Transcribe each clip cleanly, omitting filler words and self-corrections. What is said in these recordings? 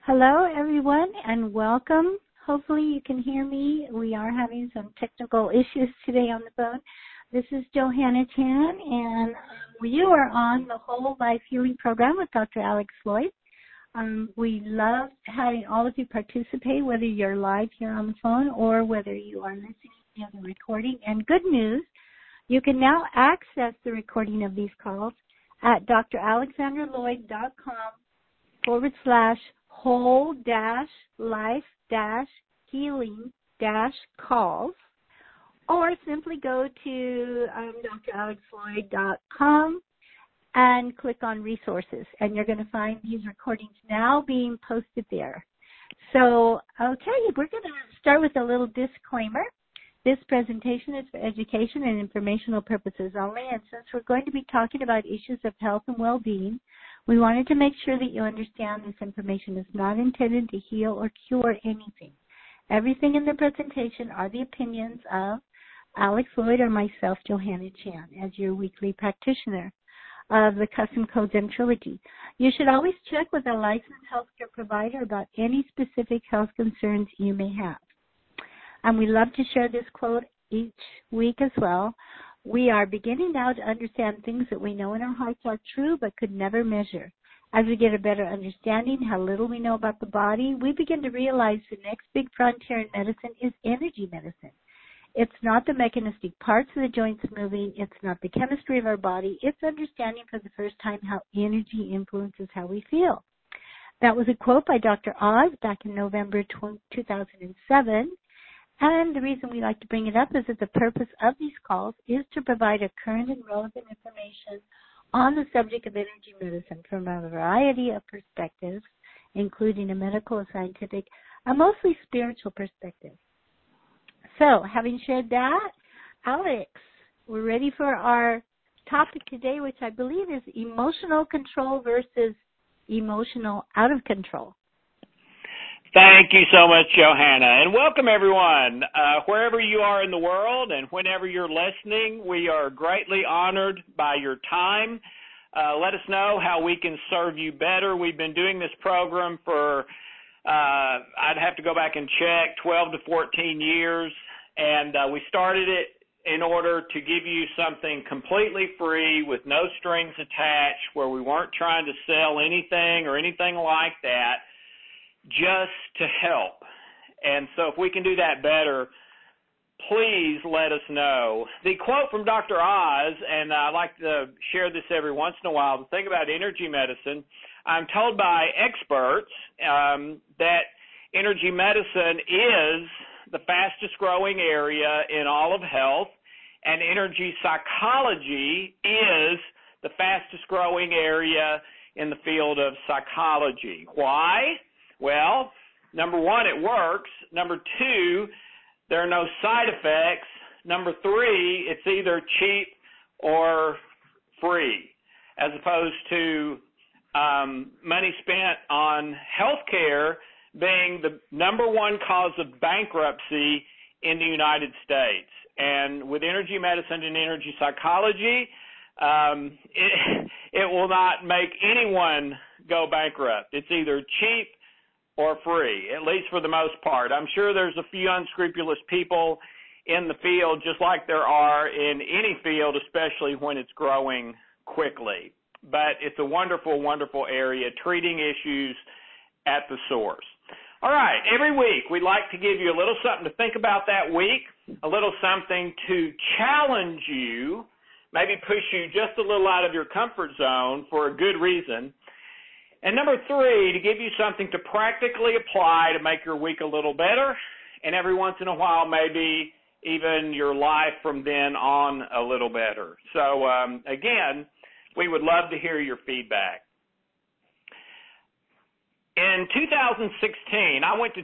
Hello, everyone, and welcome. Hopefully you can hear me. We are having some technical issues today on the phone. This is Johanna Chan, and you are on the Whole Life Healing Program with Dr. Alex Floyd. We love having all of you participate, whether you're live here on the phone or whether you are listening to the recording. And good news, you can now access the recording of these calls at dralexanderloyd.com/whole-life-healing-calls, or simply go to dralexfloyd.com and click on resources, and you're going to find these recordings now being posted there. So I'll tell you, we're going to start with a little disclaimer. This presentation is for education and informational purposes only, and since we're going to be talking about issues of health and well-being, we wanted to make sure that you understand this information is not intended to heal or cure anything. Everything in the presentation are the opinions of Alex Floyd or myself, Johanna Chan, as your weekly practitioner of the Custom Codes and Trilogy. You should always check with a licensed healthcare provider about any specific health concerns you may have. And we love to share this quote each week as well. We are beginning now to understand things that we know in our hearts are true but could never measure. As we get a better understanding how little we know about the body, we begin to realize the next big frontier in medicine is energy medicine. It's not the mechanistic parts of the joints moving. It's not the chemistry of our body. It's understanding for the first time how energy influences how we feel. That was a quote by Dr. Oz back in November 2007. And the reason we like to bring it up is that the purpose of these calls is to provide a current and relevant information on the subject of energy medicine from a variety of perspectives, including a medical, a scientific, a mostly spiritual perspective. So, having shared that, Alex, we're ready for our topic today, which I believe is emotional control versus emotional out of control. Thank you so much, Johanna, and welcome everyone. Wherever you are in the world and whenever you're listening, we are greatly honored by your time. Let us know how we can serve you better. We've been doing this program for, I'd have to go back and check, 12 to 14 years, and we started it in order to give you something completely free with no strings attached, where we weren't trying to sell anything or anything like that, just to help. And so if we can do that better, please let us know. The quote from Dr. Oz, and I like to share this every once in a while, the thing about energy medicine, I'm told by experts that energy medicine is the fastest growing area in all of health, and energy psychology is the fastest growing area in the field of psychology. Why? Well, number one, it works. Number two, there are no side effects. Number three, it's either cheap or free, as opposed to money spent on healthcare being the number one cause of bankruptcy in the United States. And with energy medicine and energy psychology, it will not make anyone go bankrupt. It's either cheap or free, at least for the most part. I'm sure there's a few unscrupulous people in the field, just like there are in any field, especially when it's growing quickly. But it's a wonderful, wonderful area, treating issues at the source. All right, every week we'd like to give you a little something to think about that week, a little something to challenge you, maybe push you just a little out of your comfort zone for a good reason. And number three, to give you something to practically apply to make your week a little better, and every once in a while maybe even your life from then on a little better. So again, we would love to hear your feedback. In 2016, I went to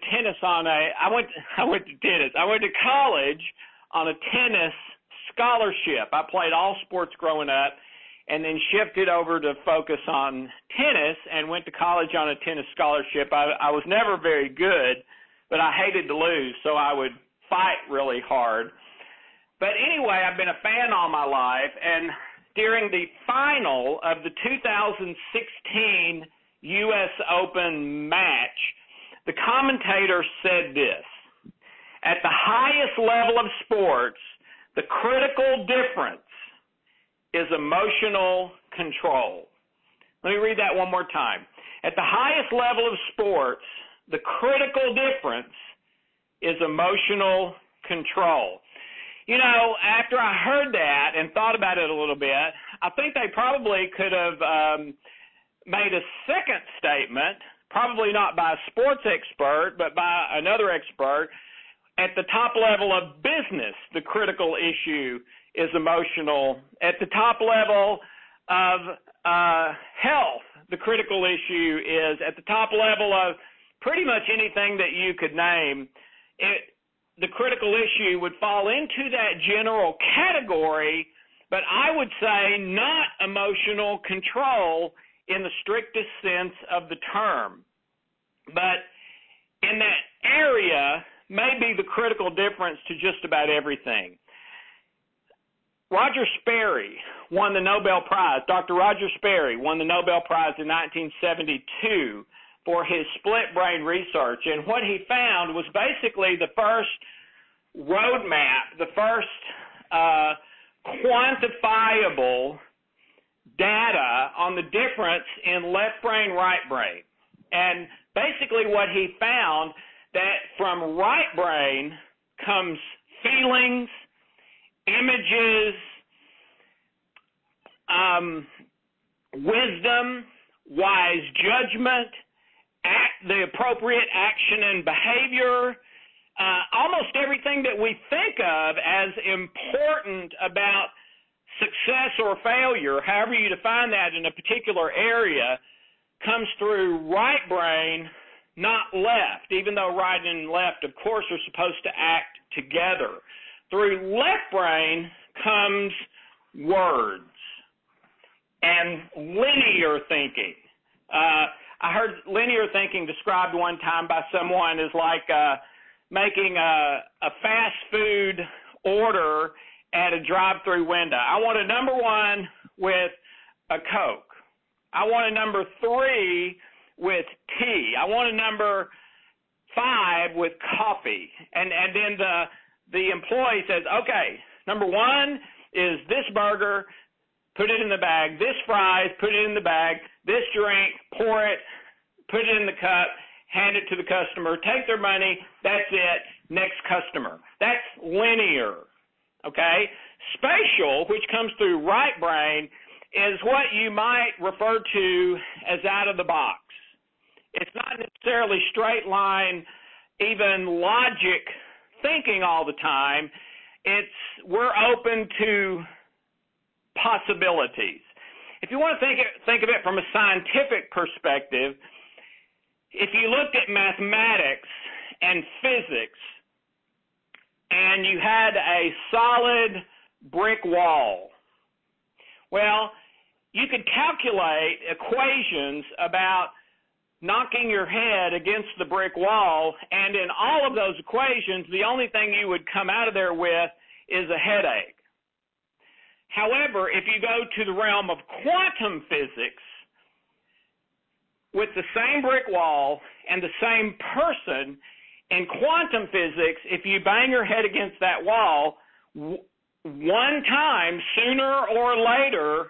college on a tennis scholarship. I played all sports growing up, and then shifted over to focus on tennis and went to college on a tennis scholarship. I was never very good, but I hated to lose, so I would fight really hard. But anyway, I've been a fan all my life, and during the final of the 2016 U.S. Open match, the commentator said this: at the highest level of sports, the critical difference is emotional control. Let me read that one more time. At the highest level of sports, the critical difference is emotional control. You know, after I heard that and thought about it a little bit, I think they probably could have made a second statement, probably not by a sports expert, but by another expert. At the top level of business, the critical issue is emotional. At the top level of health, the critical issue is. At the top level of pretty much anything that you could name, the critical issue would fall into that general category, but I would say not emotional control in the strictest sense of the term. But in that area may be the critical difference to just about everything. Roger Sperry won the Nobel Prize. Dr. Roger Sperry won the Nobel Prize in 1972 for his split brain research. And what he found was basically the first roadmap, the first quantifiable data on the difference in left brain, right brain. And basically what he found, that from right brain comes feelings, images, wisdom, wise judgment, the appropriate action and behavior, almost everything that we think of as important about success or failure, however you define that in a particular area, comes through right brain, not left, even though right and left, of course, are supposed to act together. Through left brain comes words and linear thinking. I heard linear thinking described one time by someone as like making a fast food order at a drive-through window. I want a number one with a Coke. I want a number 3 with tea. I want a number 5 with coffee. And then the employee says, okay, number 1 is this burger, put it in the bag, this fries, put it in the bag, this drink, pour it, put it in the cup, hand it to the customer, take their money, that's it, next customer. That's linear, okay? Spatial, which comes through right brain, is what you might refer to as out of the box. It's not necessarily straight line, even logic thinking all the time. We're open to possibilities. If you want to think of it from a scientific perspective, if you looked at mathematics and physics and you had a solid brick wall, well, you could calculate equations about knocking your head against the brick wall, and in all of those equations, the only thing you would come out of there with is a headache. However, if you go to the realm of quantum physics, with the same brick wall and the same person, in quantum physics, if you bang your head against that wall one time, sooner or later,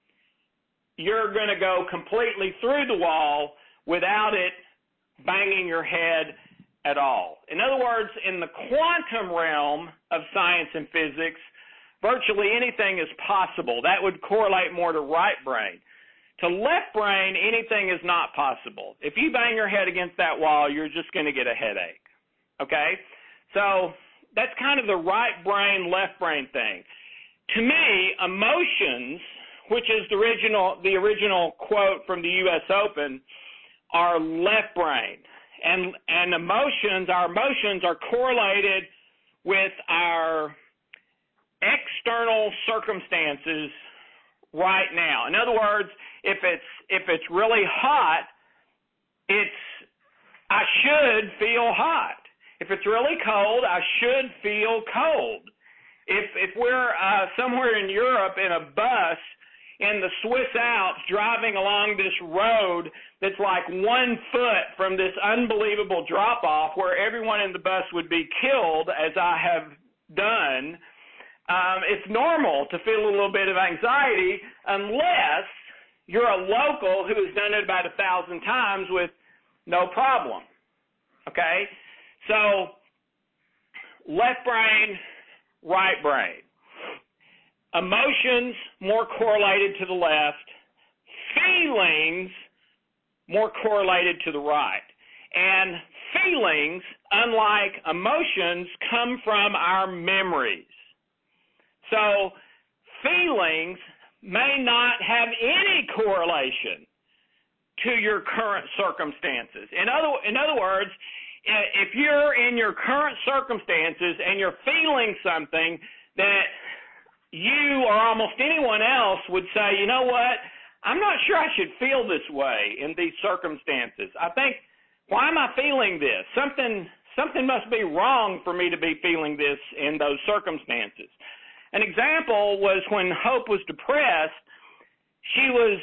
you're going to go completely through the wall without it banging your head at all. In other words, in the quantum realm of science and physics, virtually anything is possible. That would correlate more to right brain. To left brain, anything is not possible. If you bang your head against that wall, you're just going to get a headache. Okay? So that's kind of the right brain, left brain thing. To me, emotions, which is the original quote from the U.S. Open, are left brain. And our emotions are correlated with our external circumstances right now. In other words, if it's really hot, I should feel hot. If it's really cold, I should feel cold. If we're somewhere in Europe in a bus in the Swiss Alps driving along this road that's like 1 foot from this unbelievable drop-off where everyone in the bus would be killed, as I have done. It's normal to feel a little bit of anxiety unless you're a local who has done it about 1,000 times with no problem. Okay? So, left brain, right brain. Emotions more correlated to the left. Feelings more correlated to the right. And feelings, unlike emotions, come from our memories. So, feelings may not have any correlation to your current circumstances. In other words, if you're in your current circumstances and you're feeling something that you or almost anyone else would say, you know what, I'm not sure I should feel this way in these circumstances. I think, why am I feeling this? Something must be wrong for me to be feeling this in those circumstances. An example was when Hope was depressed, she was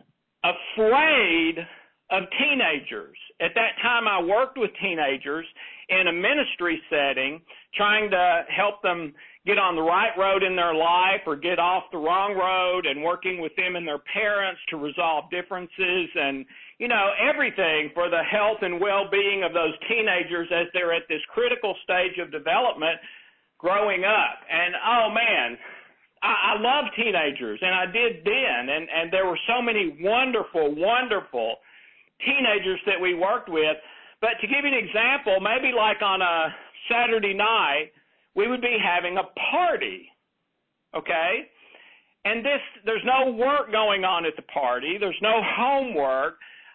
afraid of teenagers. At that time, I worked with teenagers in a ministry setting, trying to help them get on the right road in their life or get off the wrong road, and working with them and their parents to resolve differences and, everything for the health and well-being of those teenagers as they're at this critical stage of development growing up. And, oh, man, I love teenagers, and I did then, and there were so many wonderful, wonderful teenagers that we worked with. But to give you an example, maybe like on a Saturday night, we would be having a party, okay? And there's no work going on at the party. There's no homework.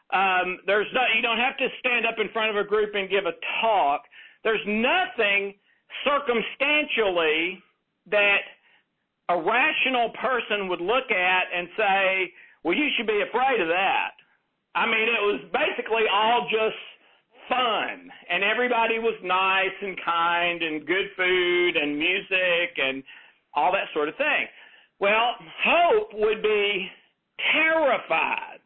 You don't have to stand up in front of a group and give a talk. There's nothing circumstantially that a rational person would look at and say, well, you should be afraid of that. I mean, it was basically all just fun, and everybody was nice and kind and good food and music and all that sort of thing. Well, Hope would be terrified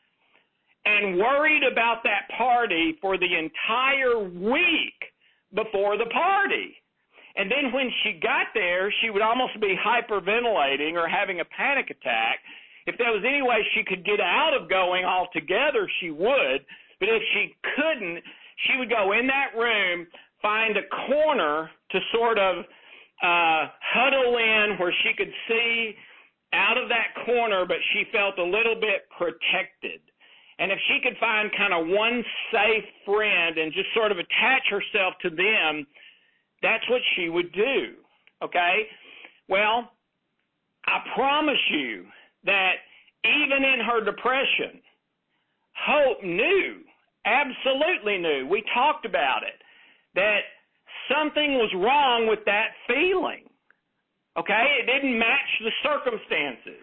and worried about that party for the entire week before the party. And then when she got there, she would almost be hyperventilating or having a panic attack. If there was any way she could get out of going altogether, she would. But if she couldn't, she would go in that room, find a corner to sort of huddle in where she could see out of that corner, but she felt a little bit protected. And if she could find kind of one safe friend and just sort of attach herself to them, that's what she would do, okay? Well, I promise you that even in her depression, Hope knew, absolutely knew, we talked about it, that something was wrong with that feeling, okay? It didn't match the circumstances.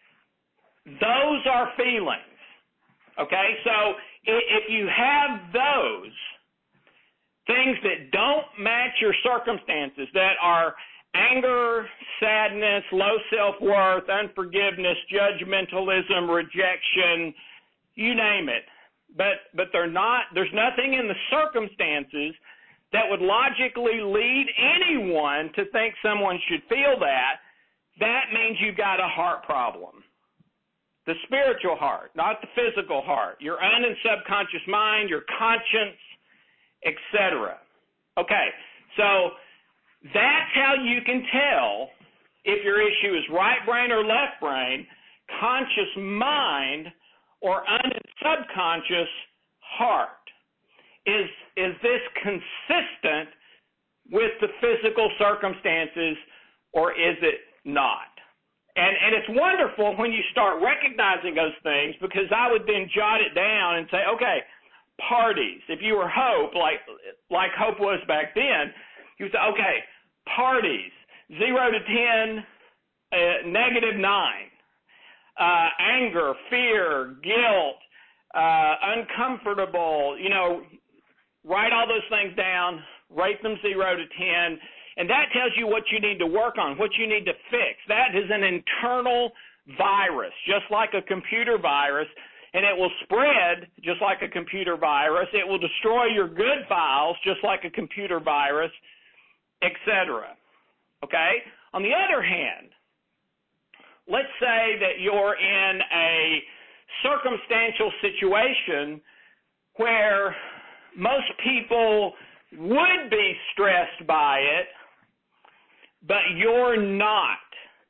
Those are feelings, okay? So if you have those things that don't match your circumstances, that are anger, sadness, low self-worth, unforgiveness, judgmentalism, rejection, you name it. But they're not, there's nothing in the circumstances that would logically lead anyone to think someone should feel that. That means you've got a heart problem. The spiritual heart, not the physical heart. Your un- and subconscious mind, your conscience, etc. Okay, so that's how you can tell if your issue is right brain or left brain, conscious mind, or un- and subconscious heart. Is this consistent with the physical circumstances, or is it not? And it's wonderful when you start recognizing those things, because I would then jot it down and say, okay, parties. If you were Hope, like Hope was back then, you would say, okay, parties, 0 to 10, -9. Anger, fear, guilt, uncomfortable, write all those things down, rate them 0 to 10, and that tells you what you need to work on, what you need to fix. That is an internal virus, just like a computer virus, and it will spread just like a computer virus. It will destroy your good files just like a computer virus, etc. Okay? On the other hand, let's say that you're in a circumstantial situation where most people would be stressed by it, but you're not.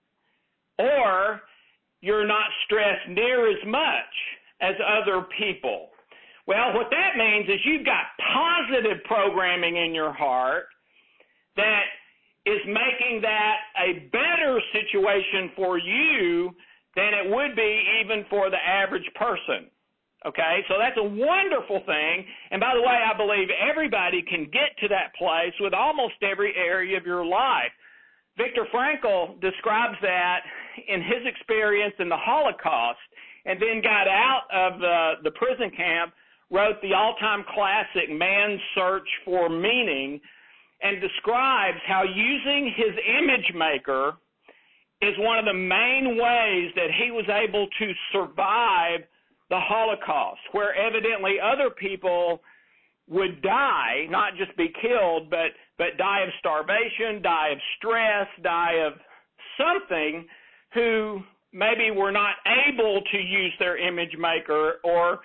Or you're not stressed near as much as other people. Well, what that means is you've got positive programming in your heart that is making that a better situation for you than it would be even for the average person. Okay, so that's a wonderful thing. And by the way, I believe everybody can get to that place with almost every area of your life. Viktor Frankl describes that in his experience in the Holocaust, and then got out of the prison camp, wrote the all-time classic Man's Search for Meaning, and describes how using his image maker is one of the main ways that he was able to survive the Holocaust, where evidently other people would die, not just be killed, but die of starvation, die of stress, die of something, who maybe were not able to use their image maker, or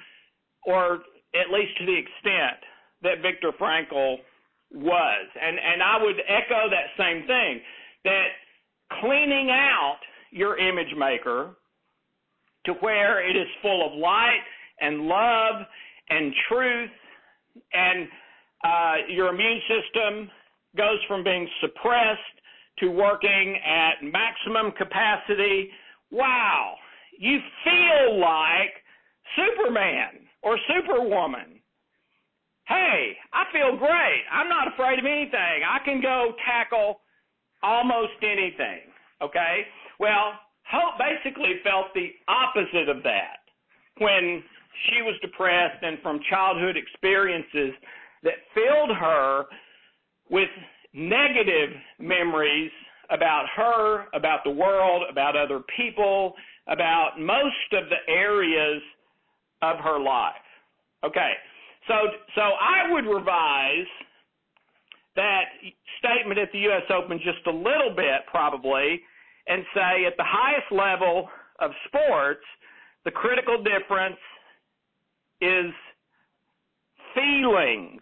at least to the extent that Viktor Frankl was. And I would echo that same thing, that cleaning out your image maker to where it is full of light and love and truth, and your immune system goes from being suppressed to working at maximum capacity. Wow, you feel like Superman or Superwoman. Hey, I feel great. I'm not afraid of anything. I can go tackle almost anything, okay? Well, Hope basically felt the opposite of that when she was depressed and from childhood experiences that filled her with negative memories about her, about the world, about other people, about most of the areas of her life. Okay, so I would revise that statement at the U.S. Open just a little bit probably and say at the highest level of sports, the critical difference is feelings,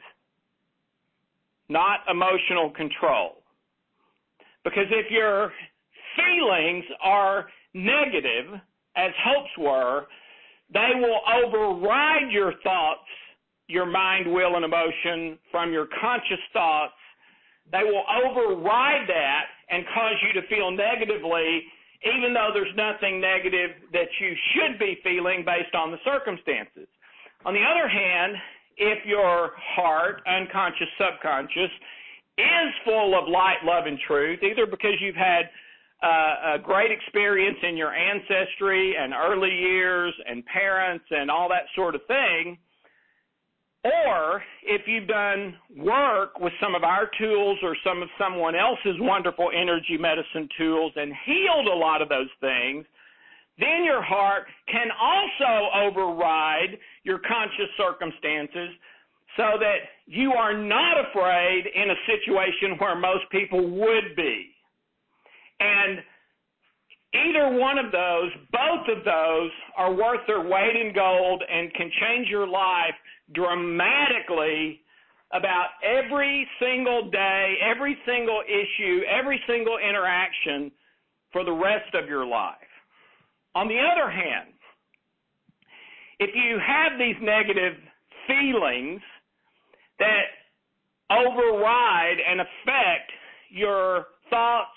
not emotional control. Because if your feelings are negative, as Hope's were, they will override your thoughts, your mind, will, and emotion from your conscious thoughts. They will override that and cause you to feel negatively, even though there's nothing negative that you should be feeling based on the circumstances. On the other hand, if your heart, unconscious, subconscious, is full of light, love, and truth, either because you've had a great experience in your ancestry and early years and parents and all that sort of thing, or if you've done work with some of our tools or some of someone else's wonderful energy medicine tools and healed a lot of those things, then your heart can also override your conscious circumstances so that you are not afraid in a situation where most people would be. And either one of those, both of those, are worth their weight in gold and can change your life dramatically about every single day, every single issue, every single interaction for the rest of your life. On the other hand, if you have these negative feelings that override and affect your thoughts,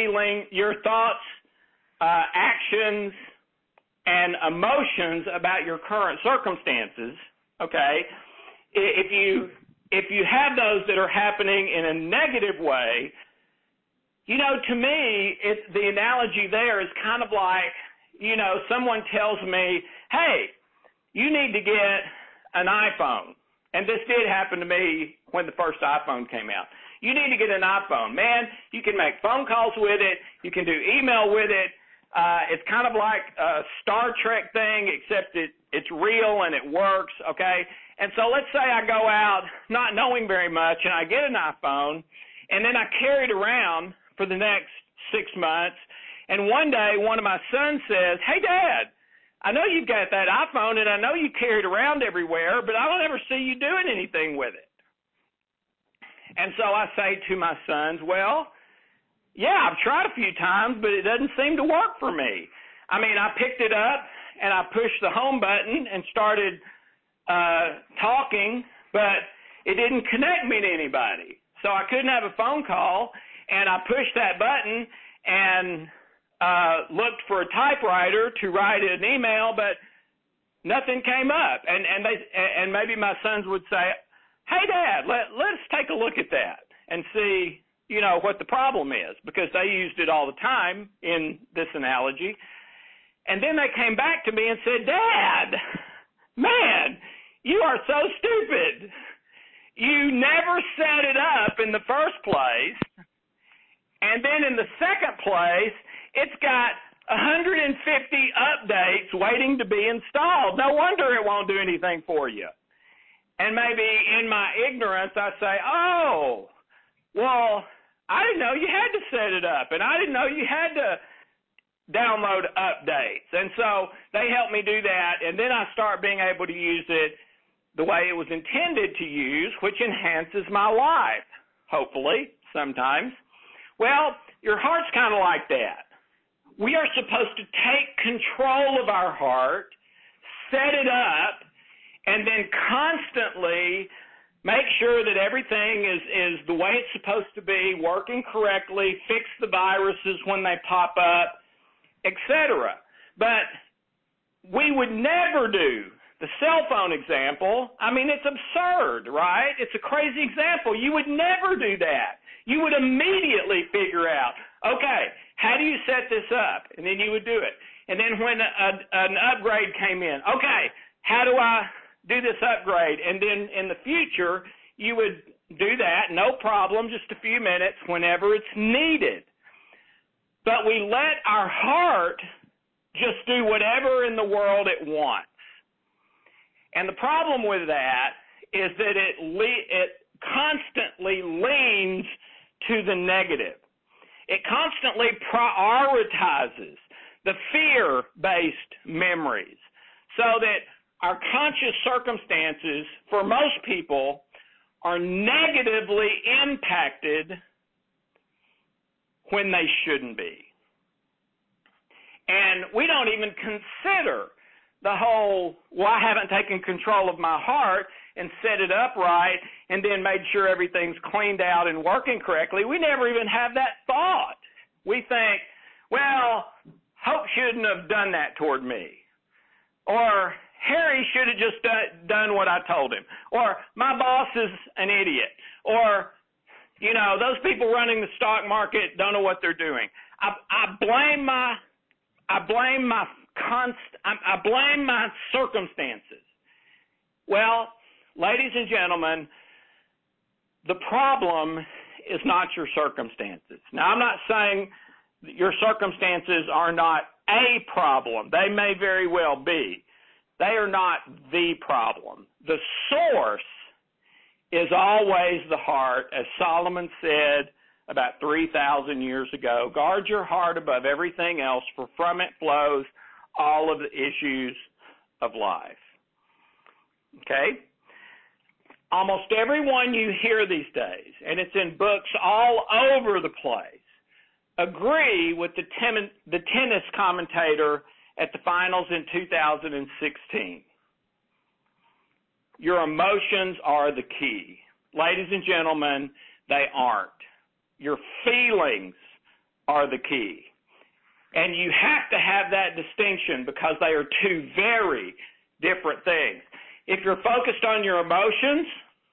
actions, and emotions about your current circumstances, okay, if you have those that are happening in a negative way, you know, to me, the analogy there is kind of like, you know, someone tells me, hey, you need to get an iPhone. And this did happen to me when the first iPhone came out. You need to get an iPhone. Man, you can make phone calls with it. You can do email with it. It's kind of like a Star Trek thing, except it's real and it works, okay? And so let's say I go out not knowing very much and I get an iPhone, and then I carry it around for the next 6 months, and one day one of my sons says, "Hey, Dad, I know you've got that iPhone and I know you carry it around everywhere, but I don't ever see you doing anything with it." And so I say to my sons, "Well, yeah, I've tried a few times, but it doesn't seem to work for me. I mean, I picked it up and I pushed the home button and started talking, but it didn't connect me to anybody. So I couldn't have a phone call, and I pushed that button and looked for a typewriter to write an email, but nothing came up." And maybe my sons would say, "Hey, Dad, let's take a look at that and see, what the problem is," because they used it all the time in this analogy. And then they came back to me and said, "Dad, man, you are so stupid. You never set it up in the first place. And then in the second place, it's got 150 updates waiting to be installed. No wonder it won't do anything for you." And maybe in my ignorance, I say, "Oh, well, I didn't know you had to set it up, and I didn't know you had to download updates." And so they help me do that, and then I start being able to use it the way it was intended to use, which enhances my life, hopefully, sometimes. Well, your heart's kind of like that. We are supposed to take control of our heart, set it up, and then constantly make sure that everything is the way it's supposed to be, working correctly, fix the viruses when they pop up, etc. But we would never do the cell phone example. I mean, it's absurd, right? It's a crazy example. You would never do that. You would immediately figure out, okay, how do you set this up? And then you would do it. And then when an upgrade came in, okay, how do I do this upgrade? And then in the future, you would do that, no problem, just a few minutes whenever it's needed. But we let our heart just do whatever in the world it wants. And the problem with that is that it constantly leans to the negative. It constantly prioritizes the fear-based memories, so that our conscious circumstances, for most people, are negatively impacted when they shouldn't be. And we don't even consider the whole, well, I haven't taken control of my heart and set it up right and then made sure everything's cleaned out and working correctly. We never even have that thought. We think, well, Hope shouldn't have done that toward me. Or Harry should have just done what I told him. Or my boss is an idiot. Or, those people running the stock market don't know what they're doing. I blame my circumstances. Well, ladies and gentlemen, the problem is not your circumstances. Now, I'm not saying your circumstances are not a problem. They may very well be. They are not the problem. The source is always the heart, as Solomon said about 3,000 years ago. Guard your heart above everything else, for from it flows all of the issues of life. Okay? Almost everyone you hear these days, and it's in books all over the place, agree with the tennis commentator at the finals in 2016. Your emotions are the key. Ladies and gentlemen, they aren't. Your feelings are the key. And you have to have that distinction, because they are two very different things. If you're focused on your emotions,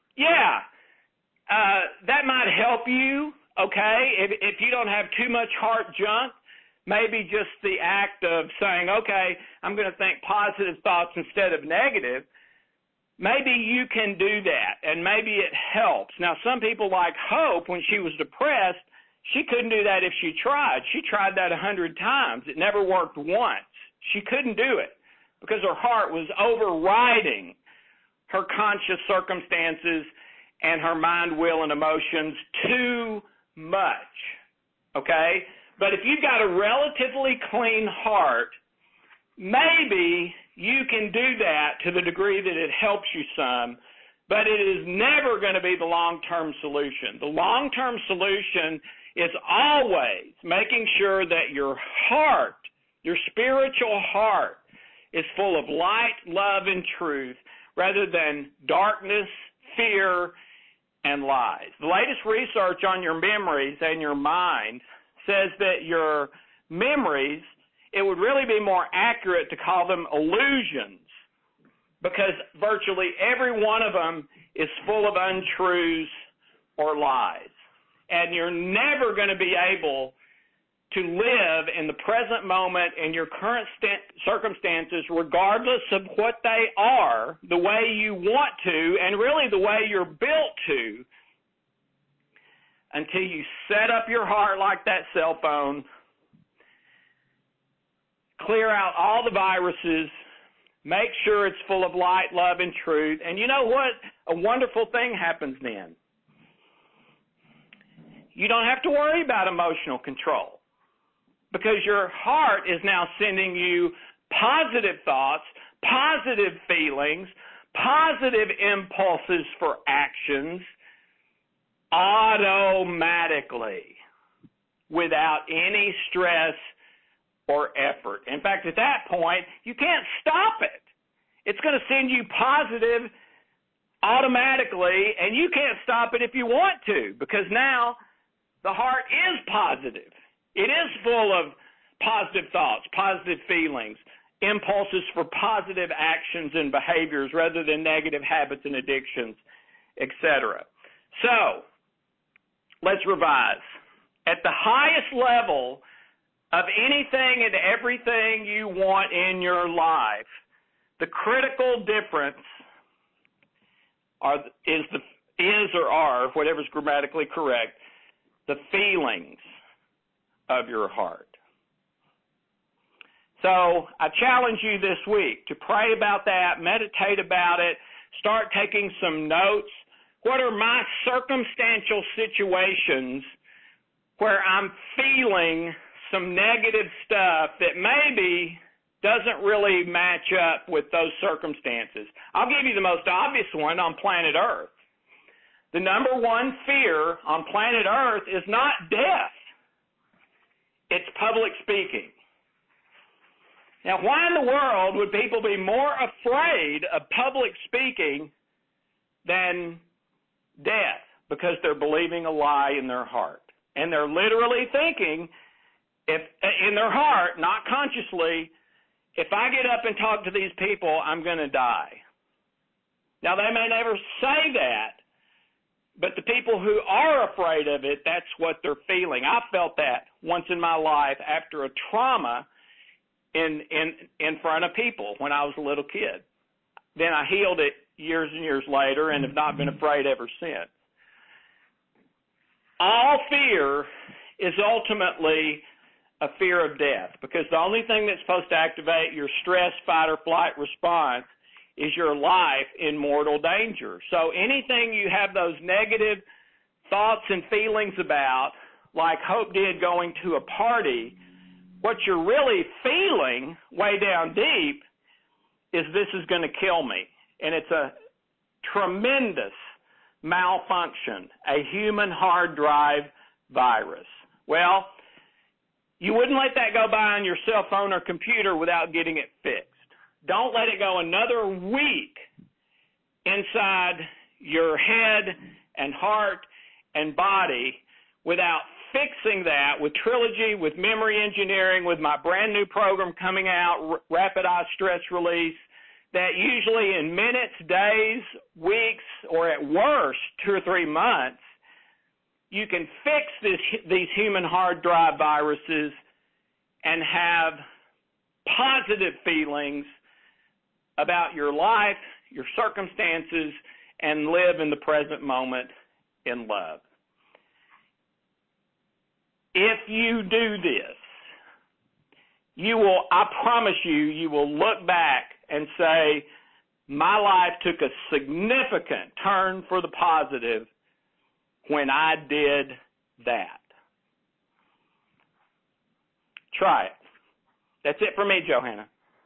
that might help you, okay? If you don't have too much heart junk, maybe just the act of saying, okay, I'm going to think positive thoughts instead of negative, maybe you can do that, and maybe it helps. Now, some people like Hope, when she was depressed, She couldn't do that if she tried. She tried that 100 times. It never worked once. She couldn't do it because her heart was overriding her conscious circumstances and her mind, will, and emotions too much. Okay? But if you've got a relatively clean heart, maybe you can do that to the degree that it helps you some, but it is never going to be the long-term solution. The long-term solution is always making sure that your heart, your spiritual heart, is full of light, love, and truth rather than darkness, fear, and lies. The latest research on your memories and your mind says that your memories, it would really be more accurate to call them illusions because virtually every one of them is full of untruths or lies. And you're never going to be able to live in the present moment in your current circumstances, regardless of what they are, the way you want to, and really the way you're built to, until you set up your heart like that cell phone, clear out all the viruses, make sure it's full of light, love, and truth. And you know what? A wonderful thing happens then. You don't have to worry about emotional control because your heart is now sending you positive thoughts, positive feelings, positive impulses for actions automatically without any stress or effort. In fact, at that point, you can't stop it. It's going to send you positive automatically, and you can't stop it if you want to because now the heart is positive. It is full of positive thoughts, positive feelings, impulses for positive actions and behaviors rather than negative habits and addictions, etc. So, let's revise. At the highest level of anything and everything you want in your life, the critical difference is or are, whatever's grammatically correct, the feelings of your heart. So I challenge you this week to pray about that, meditate about it, start taking some notes. What are my circumstantial situations where I'm feeling some negative stuff that maybe doesn't really match up with those circumstances? I'll give you the most obvious one on planet Earth. The number one fear on planet Earth is not death. It's public speaking. Now, why in the world would people be more afraid of public speaking than death? Because they're believing a lie in their heart. And they're literally thinking, if in their heart, not consciously, if I get up and talk to these people, I'm going to die. Now, they may never say that, but the people who are afraid of it, that's what they're feeling. I felt that once in my life after a trauma in front of people when I was a little kid. Then I healed it years and years later and have not been afraid ever since. All fear is ultimately a fear of death because the only thing that's supposed to activate your stress, fight, or flight response is your life in mortal danger. So anything you have those negative thoughts and feelings about, like Hope did going to a party, what you're really feeling way down deep is this is going to kill me. And it's a tremendous malfunction, a human hard drive virus. Well, you wouldn't let that go by on your cell phone or computer without getting it fixed. Don't let it go another week inside your head and heart and body without fixing that with Trilogy, with memory engineering, with my brand new program coming out, Rapid Eye Stress Release, that usually in minutes, days, weeks, or at worst 2 or 3 months, you can fix these human hard drive viruses and have positive feelings about your life, your circumstances, and live in the present moment in love. if you do this, you will, I promise you, you will look back and say, my life took a significant turn for the positive when I did that. Try it. That's it for me, Johanna.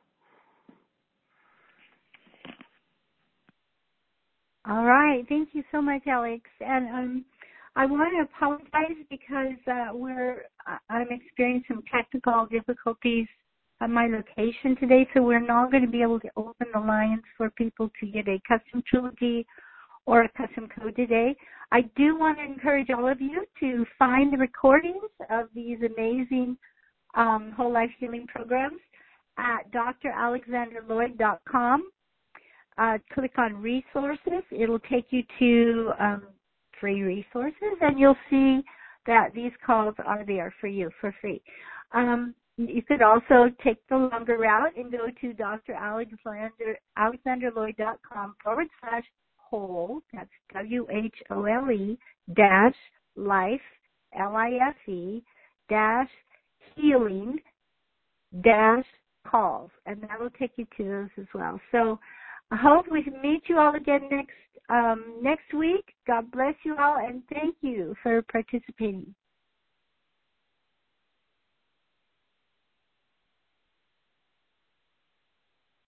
All right. Thank you so much, Alex. And I want to apologize because I'm experiencing some technical difficulties at my location today, so we're not going to be able to open the lines for people to get a custom trilogy or a custom code today. I do want to encourage all of you to find the recordings of these amazing whole life healing programs at dralexanderloyd.com. Click on resources. It'll take you to free resources, and you'll see that these calls are there for you for free. You could also take the longer route and go to dralexanderloyd.com/whole, that's WHOLE, -life, LIFE, -healing, -calls, and that will take you to those as well. So I hope we can meet you all again next week. God bless you all, and thank you for participating.